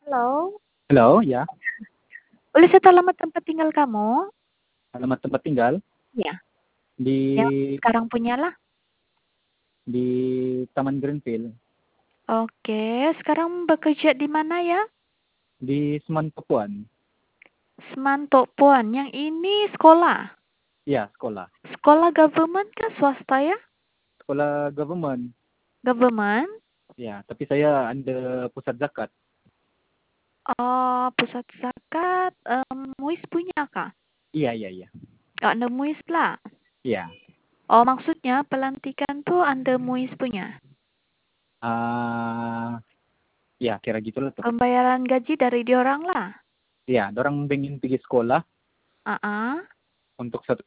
Halo, Halo, ya. boleh saya tahu alamat tempat tinggal kamu? Alamat tempat tinggal Ya, yang di sekarang punyalah. di Taman Greenfield Oke, sekarang bekerja di mana ya? di Seman Papuan. Semantok Puan. Yang ini sekolah. Ya, sekolah. Sekolah government kah swasta ya? Sekolah government. Government. Ya, tapi saya under pusat zakat. Oh, pusat zakat. MUIS punya kah? Iya, iya, iya. Oh, Anda MUIS lah. Iya. Oh, maksudnya pelantikan tuh Anda MUIS punya. Ah, ya, kira gitulah tuh. Pembayaran gaji dari diorang lah. Iya, dorang pengen pergi sekolah Ah, untuk satu